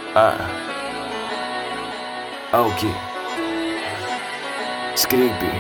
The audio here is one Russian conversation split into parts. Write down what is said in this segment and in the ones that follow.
Окей. Скрипи.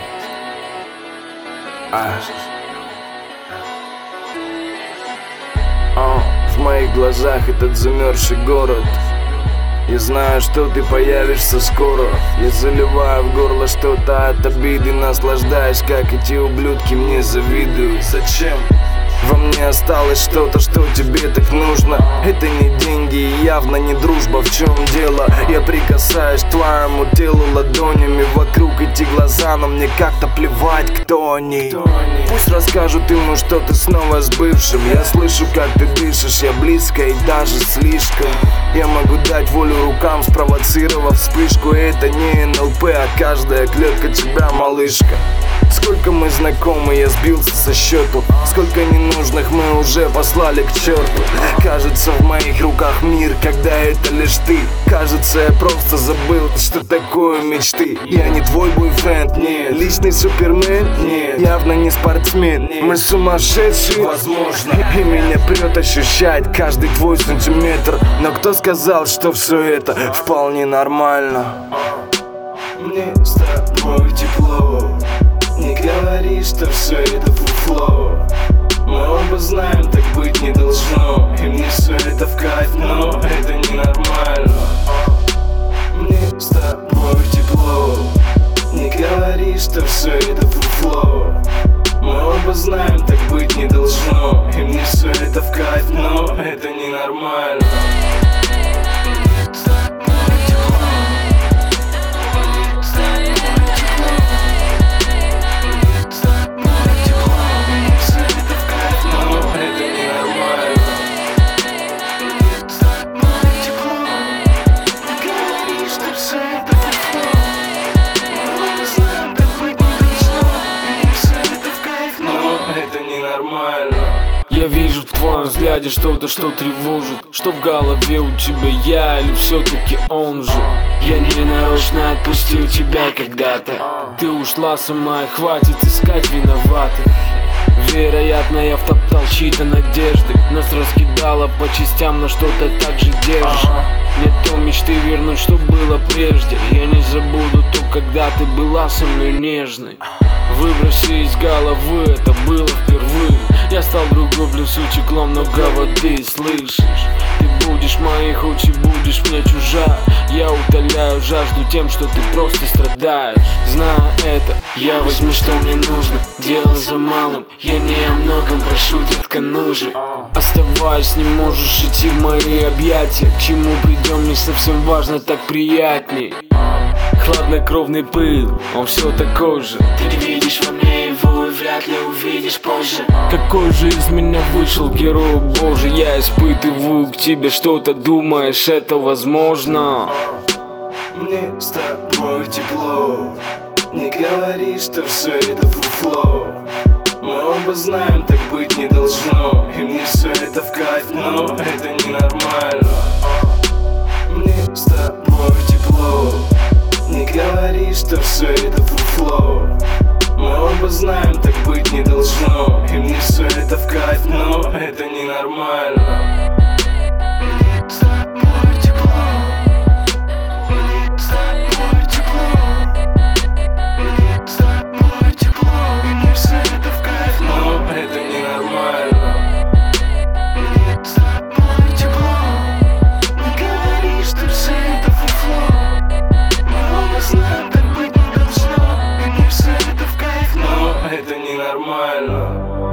В моих глазах этот замерзший город. Я знаю, что ты появишься скоро. Я заливаю в горло что-то от обиды, наслаждаюсь, как эти ублюдки мне завидуют. Зачем? Во мне осталось что-то, что тебе так нужно. Это не деньги и явно не дружба. В чем дело? Я прикасаюсь к твоему телу ладонями. Вокруг эти глаза, но мне как-то плевать, кто они. Пусть расскажут ему, что ты снова с бывшим. Я слышу, как ты дышишь, я близко и даже слишком. Я могу дать волю рукам, спровоцировав вспышку. Это не НЛП, а каждая клетка тебя, малышка. Сколько мы знакомы, я сбился со счету. Сколько ненужных мы уже послали к черту. Кажется, в моих руках мир, когда это лишь ты. Кажется, я просто забыл, что такое мечты. Я не твой бойфренд, нет. Личный супермен, нет. Явно не спортсмен. Мы сумасшедшие, возможно. И меня прет ощущать каждый твой сантиметр. Но кто сказал, что все это вполне нормально? Мне с тобой тепло. Не говори, что все это фуфло. Мы оба знаем, так быть не должно. И мне все это в кайф, но это ненормально. Мне с тобой тепло. Не говори, что все это фуфло. Мы оба знаем, так быть не должно. И мне все это в кайф, но это ненормально. Я вижу в твоем взгляде что-то, что тревожит. Что в голове у тебя, я или все-таки он же? Я не нарочно отпустил тебя когда-то. Ты ушла сама, и хватит искать виноватых. Вероятно, я втоптал чьи-то надежды. Нас раскидало по частям, но что-то так же держит. Нет той мечты вернуть, что было прежде. Я не забуду то, когда ты была со мной нежной. Выброси из головы, это было впервые. Я стал другой, плюс утекло много воды, слышишь? Ты будешь моей, хоть и будешь мне чужая. Я утоляю жажду тем, что ты просто страдаешь. Зная это, я возьму, что мне нужно. Дело за малым, я не о многом прошу, детка, ну же. Оставаясь, не можешь идти в мои объятия. К чему придем, не совсем важно, так приятней. Хладнокровный пыл, он все такой же. Ты не видишь во мне его и вряд ли увидишь позже. Какой же из меня вышел герой, боже. Я испытываю к тебе что-то, думаешь, это возможно? Мне с тобой тепло. Не говори, что все это фуфло. Мы оба знаем, так быть не должно. И мне все это в кайф, но это ненормально. Мне с тобой тепло. Не говори, что все это фуфло. Мы оба знаем, так быть не должно. И мне все это в кайф, но это ненормально. Это ненормально.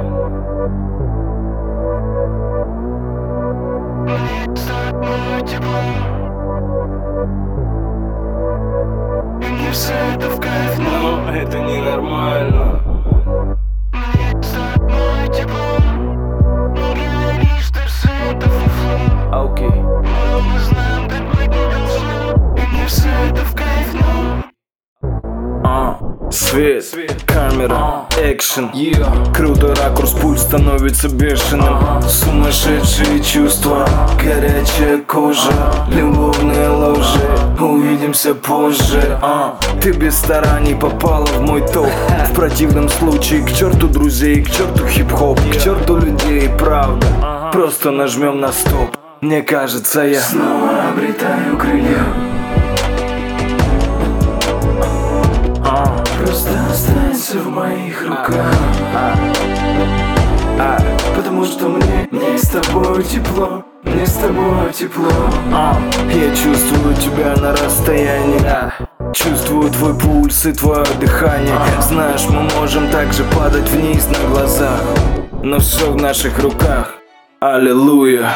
Мне с тобой тепло. И мне все это в кайф, но это ненормально. Мне с тобой тепло. Не говори, что все это фуфло. Окей. Мы оба знаем, так быть не должно. И мне все это в кайф, но свет, камера, экшен, крутой ракурс, пульс становится бешеным. Сумасшедшие чувства, горячая кожа, любовные ложи, увидимся позже. Ты без стараний попала в мой топ. В противном случае к черту друзей, к черту хип-хоп, к черту людей, правда. Просто нажмем на стоп. Мне кажется, я снова обретаю крылья. Просто останься в моих руках, потому что мне с тобой тепло, мне с тобой тепло. Я чувствую тебя на расстоянии, чувствую твой пульс и твое дыхание. Знаешь, мы можем также падать вниз на глазах, но все в наших руках. Аллилуйя.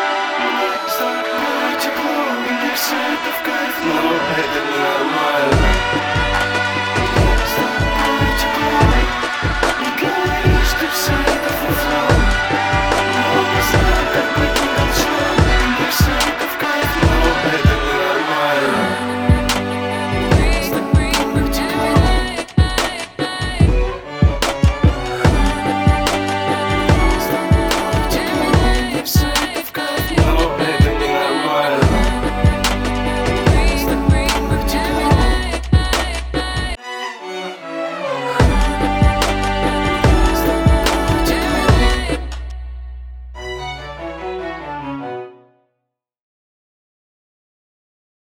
Это не нормально.